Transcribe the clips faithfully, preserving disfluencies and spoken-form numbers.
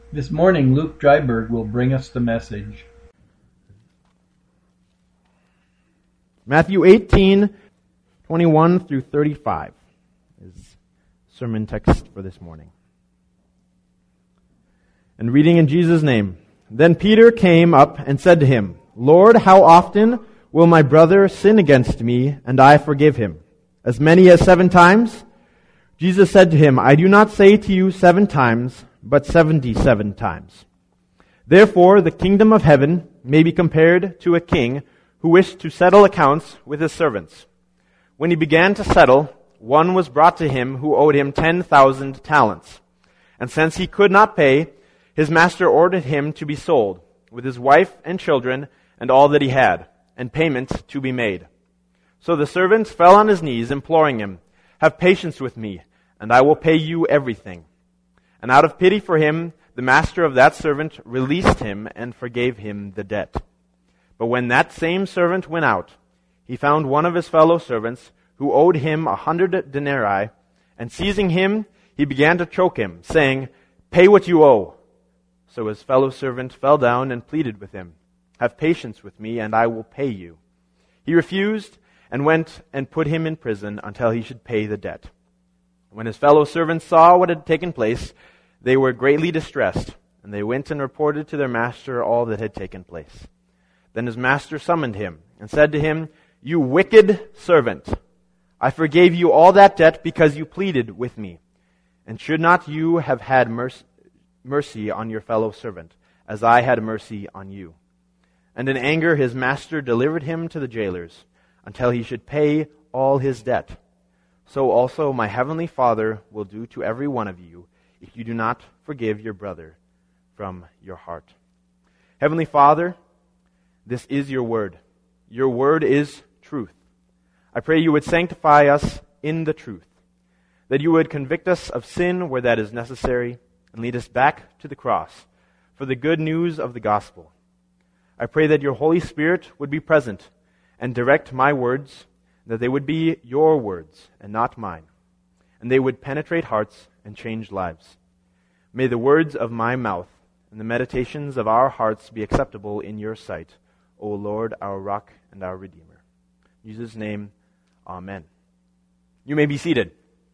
This morning, Luke Dryberg will bring us the message. Matthew eighteen, twenty-one through thirty-five is sermon text for this morning. And reading in Jesus' name. Then Peter came up and said to him, Lord, how often will my brother sin against me, and I forgive him? As many as seven times? Jesus said to him, I do not say to you seven times, but seventy-seven times. Therefore, the kingdom of heaven may be compared to a king who wished to settle accounts with his servants. When he began to settle, one was brought to him who owed him ten thousand talents. And since he could not pay, his master ordered him to be sold, with his wife and children and all that he had, and payment to be made. So the servant fell on his knees, imploring him, Have patience with me, and I will pay you everything. And out of pity for him, the master of that servant released him and forgave him the debt. But when that same servant went out, he found one of his fellow servants who owed him a hundred denarii, and seizing him, he began to choke him, saying, Pay what you owe. So his fellow servant fell down and pleaded with him, Have patience with me, and I will pay you. He refused and went and put him in prison until he should pay the debt. When his fellow servants saw what had taken place, they were greatly distressed, and they went and reported to their master all that had taken place. Then his master summoned him and said to him, You wicked servant, I forgave you all that debt because you pleaded with me. And should not you have had mercy, mercy on your fellow servant, as I had mercy on you? And in anger his master delivered him to the jailers, until he should pay all his debt. So also my heavenly Father will do to every one of you, if you do not forgive your brother from your heart. Heavenly Father, this is your word. Your word is truth. I pray you would sanctify us in the truth, that you would convict us of sin where that is necessary, and lead us back to the cross for the good news of the gospel. I pray that your Holy Spirit would be present and direct my words, that they would be your words and not mine, and they would penetrate hearts and change lives. May the words of my mouth and the meditations of our hearts be acceptable in your sight, O Lord, our rock and our Redeemer. In Jesus' name, amen. You may be seated.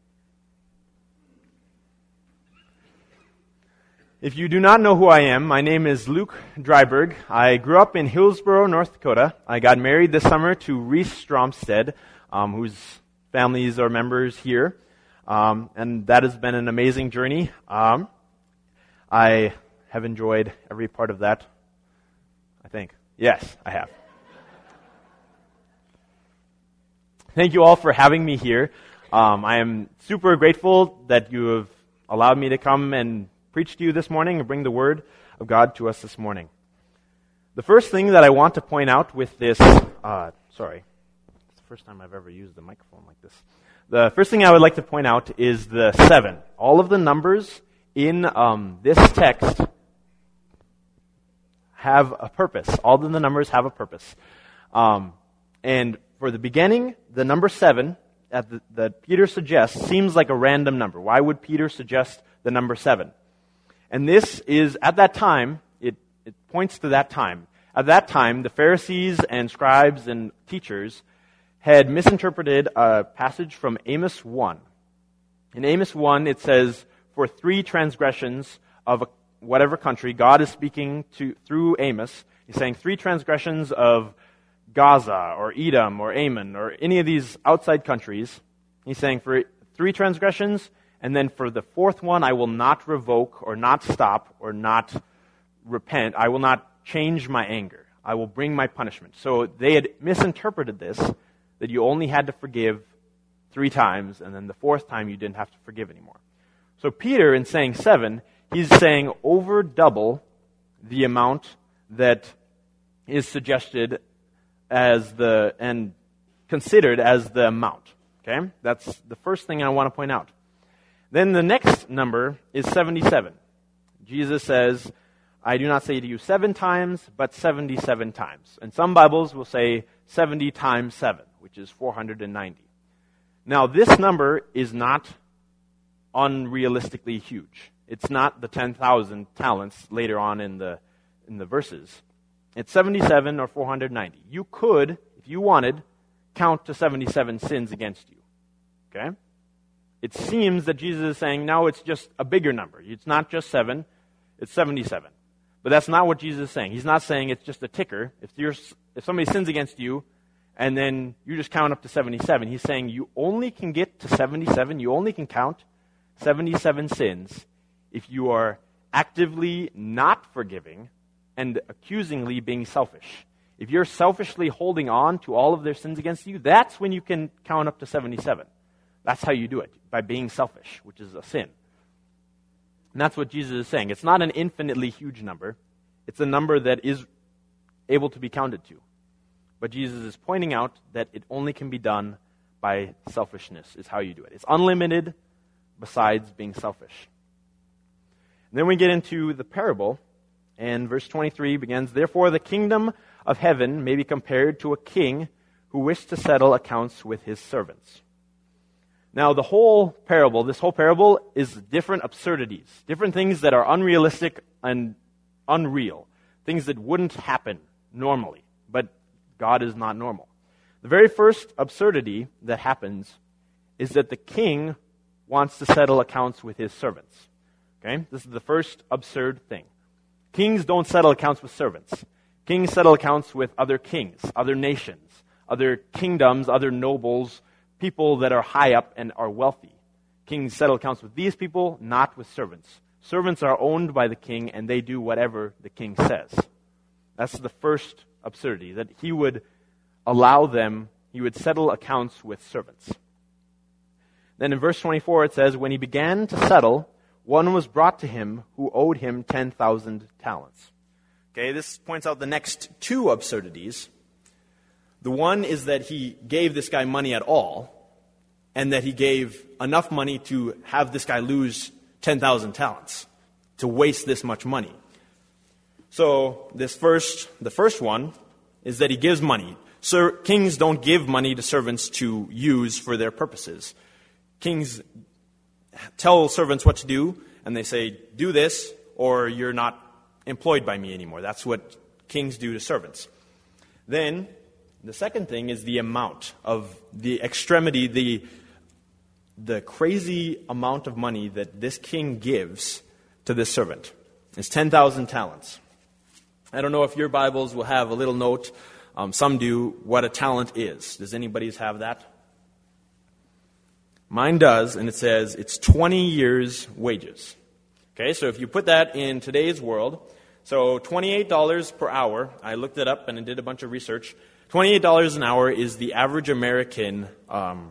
If you do not know who I am, my name is Luke Dryberg. I grew up in Hillsboro, North Dakota. I got married this summer to Reese Stromstead, um, whose families are members here. Um, and that has been an amazing journey. Um, I have enjoyed every part of that, I think. Yes, I have. Thank you all for having me here. Um, I am super grateful that you have allowed me to come and preach to you this morning and bring the word of God to us this morning. The first thing that I want to point out with this, uh, sorry, it's the first time I've ever used a microphone like this. The first thing I would like to point out is the seven. All of the numbers in um, this text have a purpose. All of the numbers have a purpose. Um, and for the beginning, the number seven that, the, that Peter suggests seems like a random number. Why would Peter suggest the number seven? And this is, at that time, it, it points to that time. At that time, the Pharisees and scribes and teachers had misinterpreted a passage from Amos one. In Amos one, it says, for three transgressions of a, whatever country, God is speaking to through Amos. He's saying three transgressions of Gaza or Edom or Ammon or any of these outside countries. He's saying for three transgressions, and then for the fourth one, I will not revoke or not stop or not repent. I will not change my anger. I will bring my punishment. So they had misinterpreted this, that you only had to forgive three times, and then the fourth time you didn't have to forgive anymore. So Peter, in saying seven, he's saying over double the amount that is suggested as the, and considered as the amount. Okay? That's the first thing I want to point out. Then the next number is seventy-seven. Jesus says, I do not say to you seven times, but seventy-seven times. And some Bibles will say seventy times seven, which is four hundred ninety. Now, this number is not unrealistically huge. It's not the ten thousand talents later on in the in the verses. It's seventy-seven or four hundred ninety. You could, if you wanted, count to seventy-seven sins against you. Okay? It seems that Jesus is saying, now it's just a bigger number. It's not just seven, it's seventy-seven. But that's not what Jesus is saying. He's not saying it's just a ticker. If you're, if somebody sins against you, and then you just count up to seventy-seven, he's saying you only can get to seventy-seven, you only can count seventy-seven sins if you are actively not forgiving and accusingly being selfish. If you're selfishly holding on to all of their sins against you, that's when you can count up to seventy-seven. That's how you do it, by being selfish, which is a sin. And that's what Jesus is saying. It's not an infinitely huge number. It's a number that is able to be counted to. But Jesus is pointing out that it only can be done by selfishness, is how you do it. It's unlimited besides being selfish. And then we get into the parable, and verse twenty-three begins, "Therefore the kingdom of heaven may be compared to a king who wished to settle accounts with his servants." Now, the whole parable, this whole parable is different absurdities, different things that are unrealistic and unreal, things that wouldn't happen normally, but God is not normal. The very first absurdity that happens is that the king wants to settle accounts with his servants. Okay? This is the first absurd thing. Kings don't settle accounts with servants. Kings settle accounts with other kings, other nations, other kingdoms, other nobles, people that are high up and are wealthy. Kings settle accounts with these people, not with servants. Servants are owned by the king, and they do whatever the king says. That's the first absurdity, that he would allow them, he would settle accounts with servants. Then in verse twenty-four it says, "When he began to settle, one was brought to him who owed him ten thousand talents." Okay, this points out the next two absurdities. The one is that he gave this guy money at all, and that he gave enough money to have this guy lose ten thousand talents, to waste this much money. So this first, the first one is that he gives money. Sir, kings don't give money to servants to use for their purposes. Kings tell servants what to do, and they say, do this, or you're not employed by me anymore. That's what kings do to servants. Then, the second thing is the amount of the extremity, the, the crazy amount of money that this king gives to this servant. It's ten thousand talents. I don't know if your Bibles will have a little note, um, some do, what a talent is. Does anybody's have that? Mine does, and it says it's twenty years' wages. Okay, so if you put that in today's world, so twenty-eight dollars per hour, I looked it up and I did a bunch of research. twenty-eight dollars an hour is the average American um,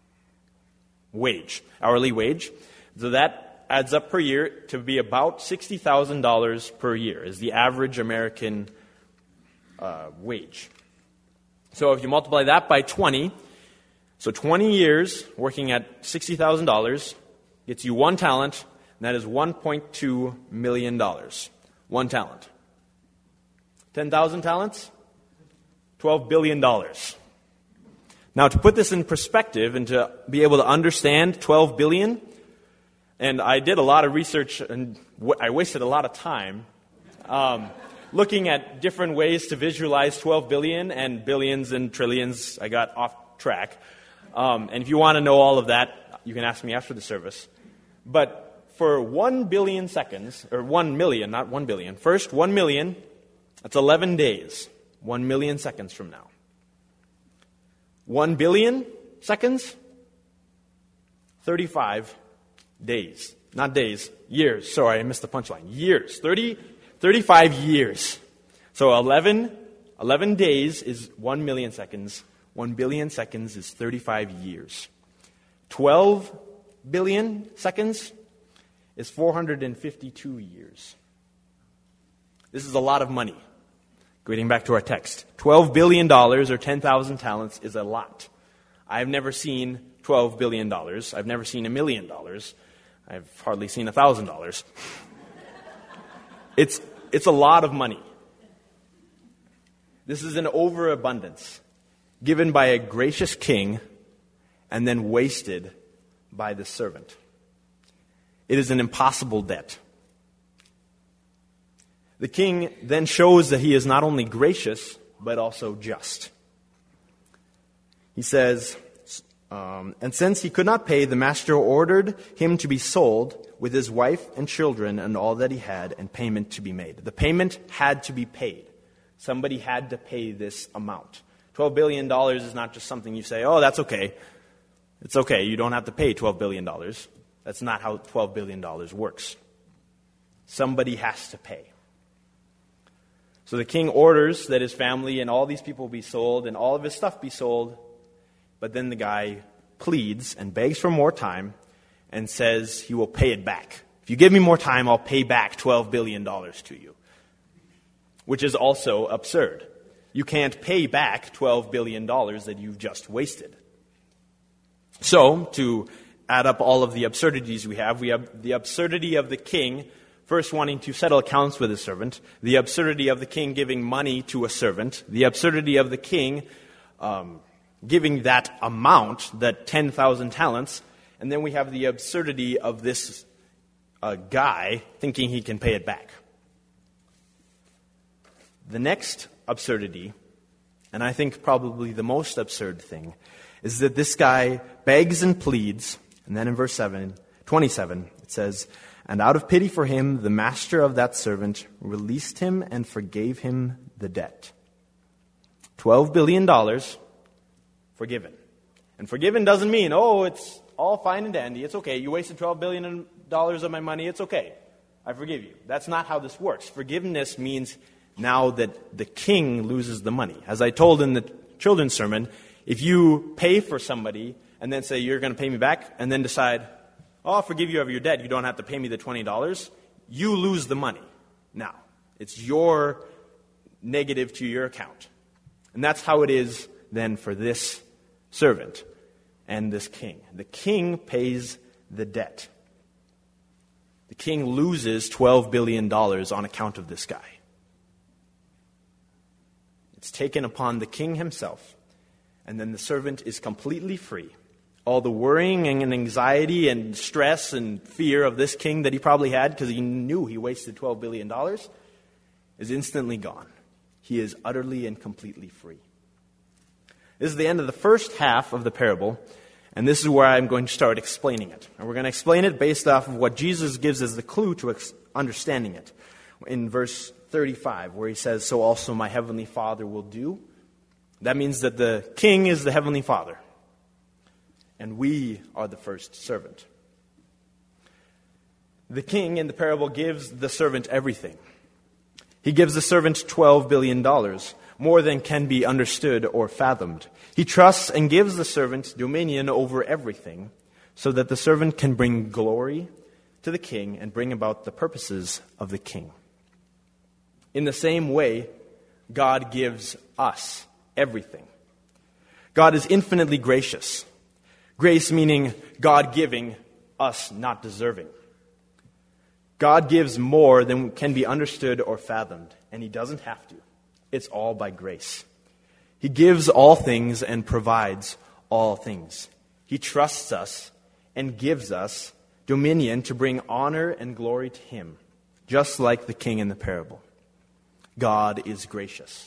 wage, hourly wage. So that adds up per year to be about sixty thousand dollars per year is the average American uh, wage. So if you multiply that by twenty, so twenty years working at sixty thousand dollars gets you one talent, and that is one point two million dollars. One talent. ten thousand talents? twelve billion dollars. Now, to put this in perspective and to be able to understand twelve billion dollars, and I did a lot of research and w- I wasted a lot of time um, looking at different ways to visualize twelve billion dollars and billions and trillions. I got off track. Um, and if you want to know all of that, you can ask me after the service. But for one billion seconds, or one million, not one billion, first one million, that's eleven days. One million seconds from now. One billion seconds? thirty-five days. Not days, years. Sorry, I missed the punchline. Years. thirty, thirty-five years. So eleven, eleven days is one million seconds. One billion seconds is thirty-five years. twelve billion seconds is four hundred fifty-two years. This is a lot of money. Getting back to our text. twelve billion dollars or ten thousand talents is a lot. I've never seen twelve billion dollars. I've never seen a million dollars. I've hardly seen one thousand dollars. It's, it's a lot of money. This is an overabundance given by a gracious king and then wasted by the servant. It is an impossible debt. The king then shows that he is not only gracious, but also just. He says, um, and since he could not pay, the master ordered him to be sold with his wife and children and all that he had, and payment to be made. The payment had to be paid. Somebody had to pay this amount. twelve billion dollars is not just something you say, oh, that's okay. It's okay, you don't have to pay twelve billion dollars. That's not how twelve billion dollars works. Somebody has to pay. So the king orders that his family and all these people be sold and all of his stuff be sold. But then the guy pleads and begs for more time and says he will pay it back. If you give me more time, I'll pay back twelve billion dollars to you. Which is also absurd. You can't pay back twelve billion dollars that you've just wasted. So, to add up all of the absurdities we have, we have the absurdity of the king first wanting to settle accounts with his servant, the absurdity of the king giving money to a servant, the absurdity of the king um, giving that amount, that ten thousand talents, and then we have the absurdity of this uh, guy thinking he can pay it back. The next absurdity, and I think probably the most absurd thing, is that this guy begs and pleads, and then in verse seven, twenty-seven, it says, and out of pity for him, the master of that servant released him and forgave him the debt. Twelve billion dollars forgiven. And forgiven doesn't mean, oh, it's all fine and dandy, it's okay, you wasted twelve billion dollars of my money, it's okay, I forgive you. That's not how this works. Forgiveness means now that the king loses the money. As I told in the children's sermon, if you pay for somebody and then say, you're going to pay me back, and then decide, oh, I'll forgive you of your debt, you don't have to pay me the twenty dollars, you lose the money. Now, it's your negative to your account. And that's how it is then for this servant and this king. The king pays the debt. The king loses twelve billion dollars on account of this guy. It's taken upon the king himself, and then the servant is completely free. All the worrying and anxiety and stress and fear of this king that he probably had because he knew he wasted twelve billion dollars is instantly gone. He is utterly and completely free. This is the end of the first half of the parable, and this is where I'm going to start explaining it. And we're going to explain it based off of what Jesus gives as the clue to ex- understanding it. In verse thirty-five, where he says, so also my heavenly Father will do. That means that the king is the heavenly Father, and we are the first servant. The king in the parable gives the servant everything. He gives the servant twelve billion dollars, more than can be understood or fathomed. He trusts and gives the servant dominion over everything, so that the servant can bring glory to the king and bring about the purposes of the king. In the same way, God gives us everything. God is infinitely gracious. Grace meaning God giving, us not deserving. God gives more than can be understood or fathomed, and He doesn't have to. It's all by grace. He gives all things and provides all things. He trusts us and gives us dominion to bring honor and glory to Him, just like the king in the parable. God is gracious.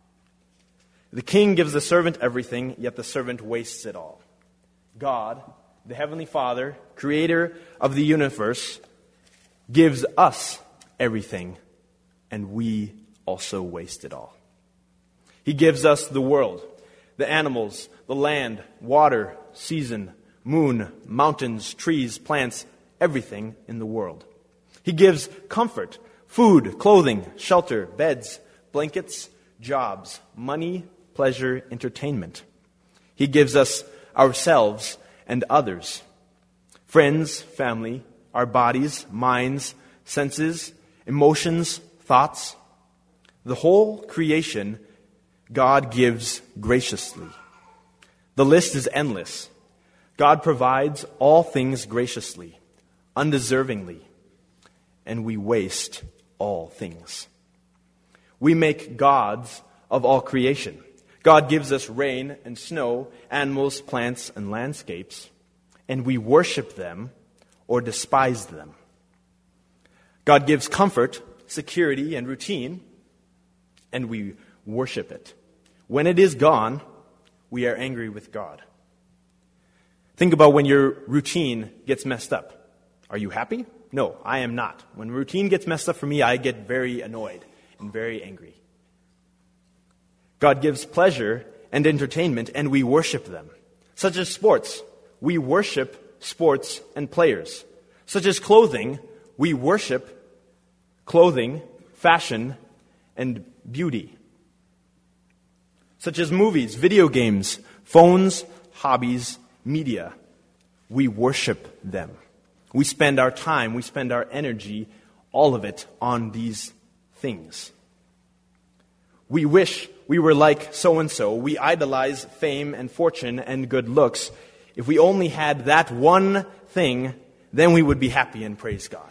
The king gives the servant everything, yet the servant wastes it all. God, the Heavenly Father, creator of the universe, gives us everything, and we also waste it all. He gives us the world, the animals, the land, water, season, moon, mountains, trees, plants, everything in the world. He gives comfort, food, clothing, shelter, beds, blankets, jobs, money, pleasure, entertainment. He gives us ourselves and others, friends, family, our bodies, minds, senses, emotions, thoughts. The whole creation God gives graciously. The list is endless. God provides all things graciously, undeservingly, and we waste all things. We make gods of all creation. God gives us rain and snow, animals, plants, and landscapes, and we worship them or despise them. God gives comfort, security, and routine, and we worship it. When it is gone, we are angry with God. Think about when your routine gets messed up. Are you happy? No, I am not. When routine gets messed up for me, I get very annoyed and very angry. God gives pleasure and entertainment, and we worship them. Such as sports, we worship sports and players. Such as clothing, we worship clothing, fashion, and beauty. Such as movies, video games, phones, hobbies, media, we worship them. We spend our time, we spend our energy, all of it, on these things. We wish we were like so-and-so. We idolize fame and fortune and good looks. If we only had that one thing, then we would be happy and praise God.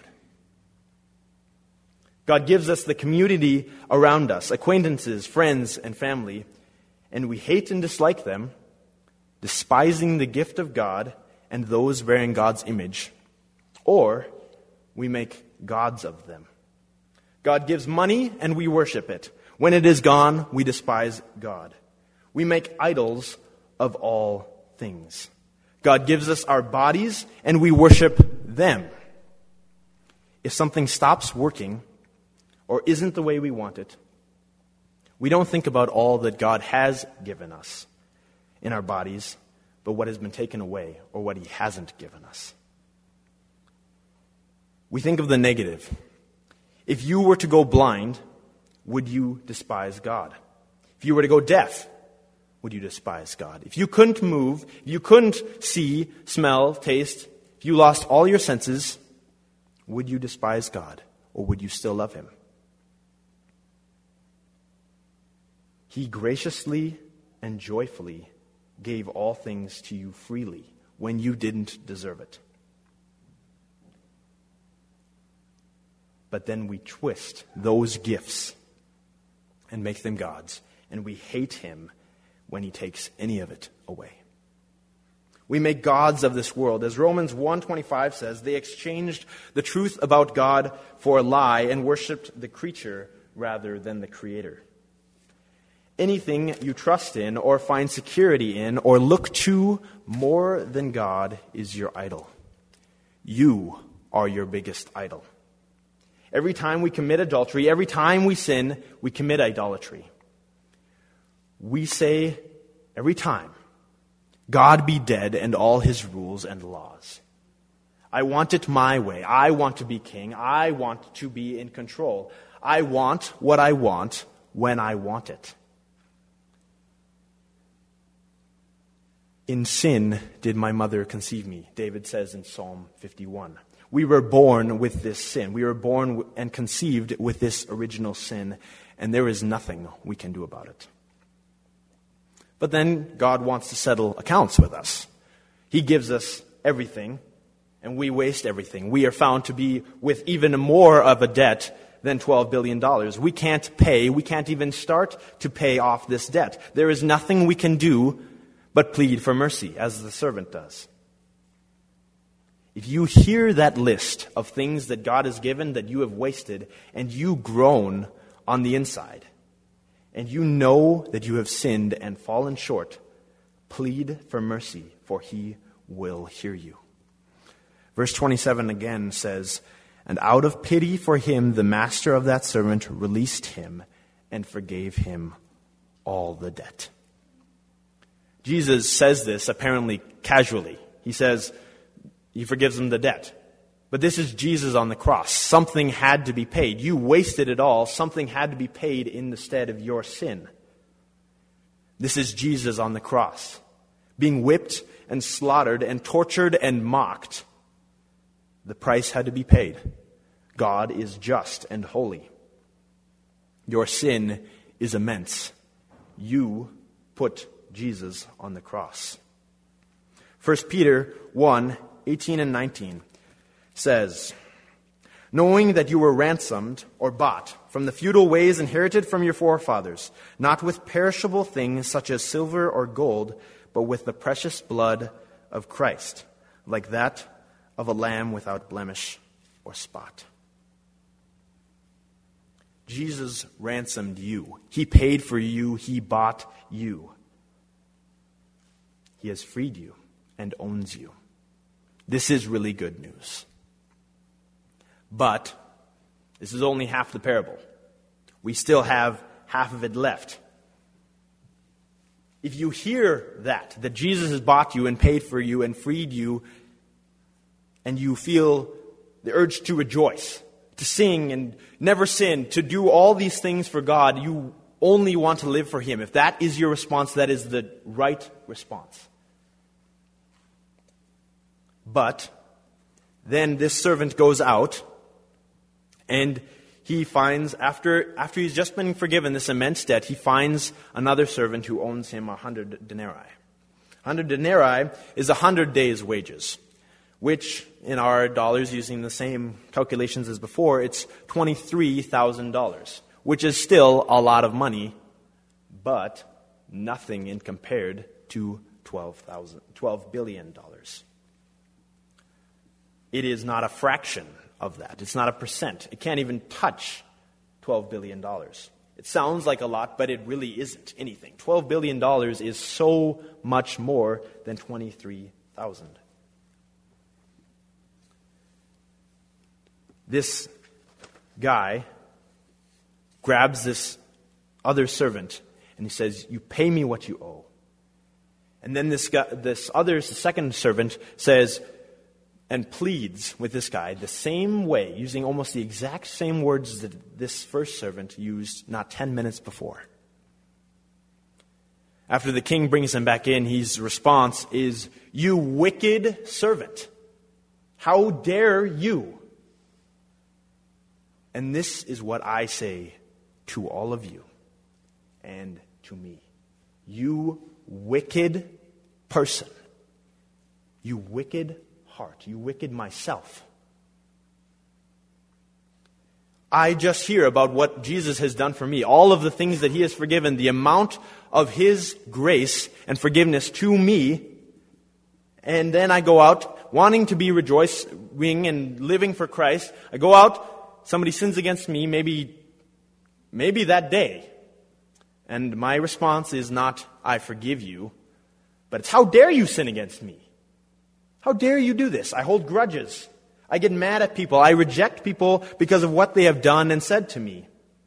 God gives us the community around us, acquaintances, friends, and family, and we hate and dislike them, despising the gift of God and those bearing God's image, or we make gods of them. God gives money and we worship it. When it is gone, we despise God. We make idols of all things. God gives us our bodies and we worship them. If something stops working or isn't the way we want it, we don't think about all that God has given us in our bodies, but what has been taken away or what He hasn't given us. We think of the negative. If you were to go blind, would you despise God? If you were to go deaf, would you despise God? If you couldn't move, if you couldn't see, smell, taste, if you lost all your senses, would you despise God or would you still love Him? He graciously and joyfully gave all things to you freely when you didn't deserve it. But then we twist those gifts and make them gods, and we hate Him when He takes any of it away. We make gods of this world. As Romans one twenty-five says, they exchanged the truth about God for a lie and worshipped the creature rather than the Creator. Anything you trust in or find security in or look to more than God is your idol. You are your biggest idol. Every time we commit adultery, every time we sin, we commit idolatry. We say every time, God be dead and all His rules and laws. I want it my way. I want to be king. I want to be in control. I want what I want when I want it. In sin did my mother conceive me, David says in Psalm fifty-one. We were born with this sin. We were born and conceived with this original sin, and there is nothing we can do about it. But then God wants to settle accounts with us. He gives us everything, and we waste everything. We are found to be with even more of a debt than twelve billion dollars. We can't pay, we can't even start to pay off this debt. There is nothing we can do but plead for mercy, as the servant does. If you hear that list of things that God has given that you have wasted, and you groan on the inside, and you know that you have sinned and fallen short, plead for mercy, for He will hear you. Verse twenty-seven again says, and out of pity for him, the master of that servant released him and forgave him all the debt. Jesus says this apparently casually. He says, He forgives them the debt. But this is Jesus on the cross. Something had to be paid. You wasted it all. Something had to be paid in the stead of your sin. This is Jesus on the cross, being whipped and slaughtered and tortured and mocked. The price had to be paid. God is just and holy. Your sin is immense. You put Jesus on the cross. First Peter one, eighteen and nineteen says, knowing that you were ransomed or bought from the feudal ways inherited from your forefathers, not with perishable things such as silver or gold, but with the precious blood of Christ, like that of a lamb without blemish or spot. Jesus ransomed you. He paid for you. He bought you. He has freed you and owns you. This is really good news. But this is only half the parable. We still have half of it left. If you hear that, that Jesus has bought you and paid for you and freed you, and you feel the urge to rejoice, to sing and never sin, to do all these things for God, you only want to live for Him. If that is your response, that is the right response. But then this servant goes out and he finds, after, after he's just been forgiven this immense debt, he finds another servant who owns him a hundred denarii. A hundred denarii is a hundred days' wages, which in our dollars, using the same calculations as before, it's twenty-three thousand dollars, which is still a lot of money, but nothing in compared to twelve thousand, twelve billion dollars. It is not a fraction of that. It's not a percent. It can't even touch twelve billion dollars. It sounds like a lot, but it really isn't anything. twelve billion dollars is so much more than twenty-three thousand dollars. This guy grabs this other servant and he says, "You pay me what you owe." And then this guy, this other, the second servant says, and pleads with this guy the same way, using almost the exact same words that this first servant used not ten minutes before. After the king brings him back in, his response is, "You wicked servant, how dare you?" And this is what I say to all of you and to me. You wicked person. You wicked heart. You wicked myself. I just hear about what Jesus has done for me, all of the things that He has forgiven, the amount of His grace and forgiveness to me, and then I go out wanting to be rejoicing and living for Christ. I go out, somebody sins against me, maybe, maybe that day, and my response is not, "I forgive you," but it's, "How dare you sin against me? How dare you do this?" I hold grudges. I get mad at people. I reject people because of what they have done and said to me.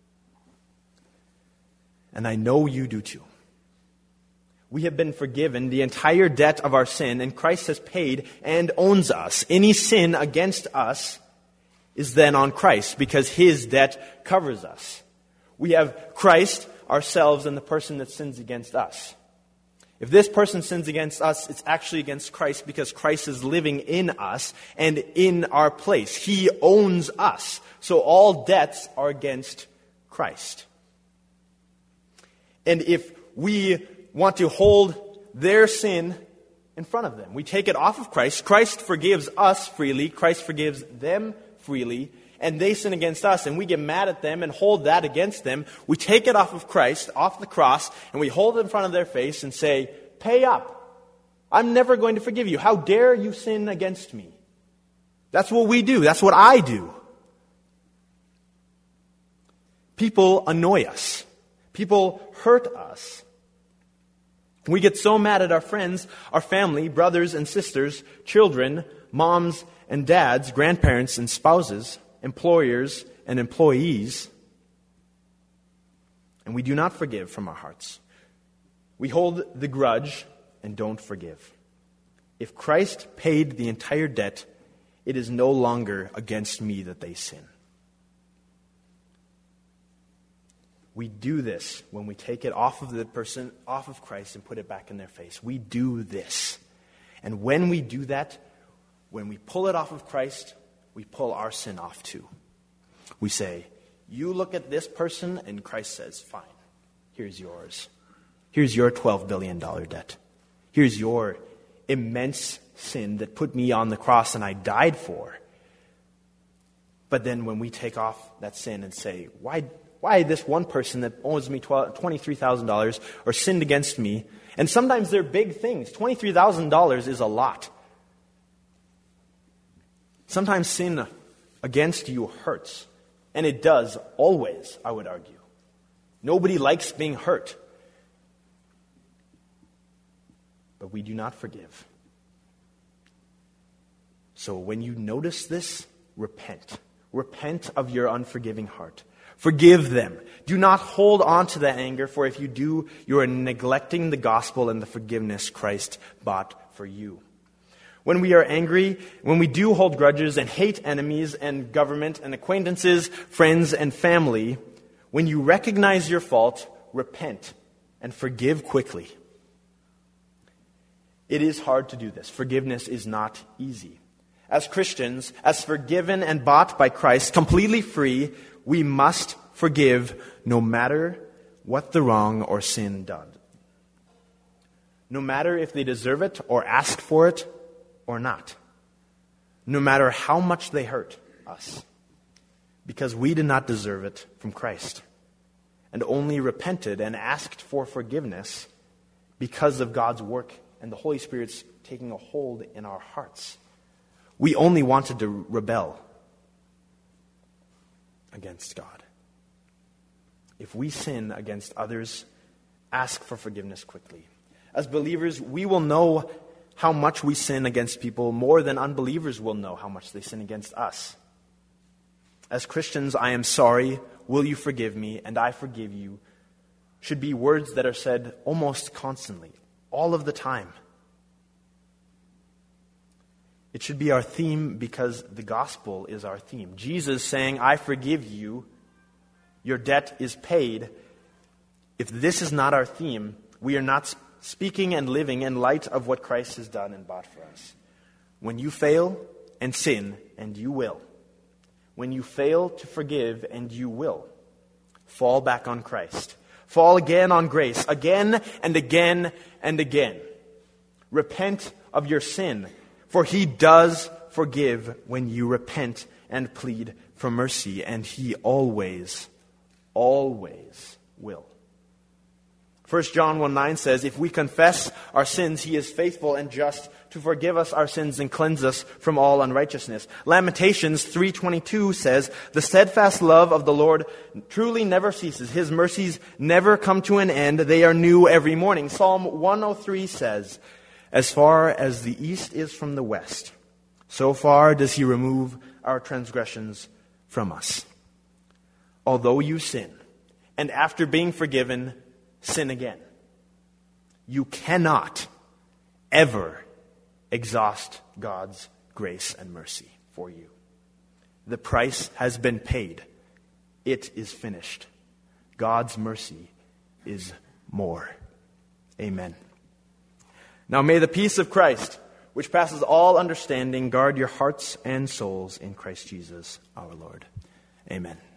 And I know you do too. We have been forgiven the entire debt of our sin, and Christ has paid and owns us. Any sin against us is then on Christ, because His debt covers us. We have Christ, ourselves, and the person that sins against us. If this person sins against us, it's actually against Christ, because Christ is living in us and in our place. He owns us. So all debts are against Christ. And if we want to hold their sin in front of them, we take it off of Christ. Christ forgives us freely. Christ forgives them freely. And they sin against us, and we get mad at them and hold that against them. We take it off of Christ, off the cross, and we hold it in front of their face and say, "Pay up. I'm never going to forgive you. How dare you sin against me?" That's what we do. That's what I do. People annoy us. People hurt us. We get so mad at our friends, our family, brothers and sisters, children, moms and dads, grandparents and spouses, employers and employees, and we do not forgive from our hearts. We hold the grudge and don't forgive. If Christ paid the entire debt, it is no longer against me that they sin. We do this when we take it off of the person, off of Christ, and put it back in their face. We do this. And when we do that, when we pull it off of Christ, we pull our sin off too. We say, "You look at this person," and Christ says, "Fine, here's yours. Here's your twelve billion dollars debt. Here's your immense sin that put me on the cross and I died for." But then when we take off that sin and say, why why this one person that owes me twenty-three thousand dollars or sinned against me, and sometimes they're big things. twenty-three thousand dollars is a lot. Sometimes sin against you hurts. And it does, always, I would argue. Nobody likes being hurt. But we do not forgive. So when you notice this, repent. Repent of your unforgiving heart. Forgive them. Do not hold on to that anger, for if you do, you are neglecting the gospel and the forgiveness Christ bought for you. When we are angry, when we do hold grudges and hate enemies and government and acquaintances, friends and family, when you recognize your fault, repent and forgive quickly. It is hard to do this. Forgiveness is not easy. As Christians, as forgiven and bought by Christ, completely free, we must forgive no matter what the wrong or sin done. No matter if they deserve it or ask for it or not. No matter how much they hurt us. Because we did not deserve it from Christ. And only repented and asked for forgiveness because of God's work and the Holy Spirit's taking a hold in our hearts. We only wanted to rebel against God. If we sin against others, ask for forgiveness quickly. As believers, we will know how much we sin against people more than unbelievers will know how much they sin against us. As Christians, I am sorry, will you forgive me, and I forgive you, should be words that are said almost constantly, all of the time. It should be our theme because the gospel is our theme. Jesus saying, I forgive you, your debt is paid. If this is not our theme, we are not speaking and living in light of what Christ has done and bought for us. When you fail and sin, and you will. When you fail to forgive, and you will. Fall back on Christ. Fall again on grace, again and again and again. Repent of your sin, for He does forgive when you repent and plead for mercy, and He always, always will. First John one nine says, if we confess our sins, He is faithful and just to forgive us our sins and cleanse us from all unrighteousness. Lamentations three twenty-two says, the steadfast love of the Lord truly never ceases. His mercies never come to an end. They are new every morning. Psalm one oh three says, as far as the east is from the west, so far does He remove our transgressions from us. Although you sin, and after being forgiven, sin again, you cannot ever exhaust God's grace and mercy for you. The price has been paid. It is finished. God's mercy is more. Amen. Now may the peace of Christ, which passes all understanding, guard your hearts and souls in Christ Jesus our Lord. Amen.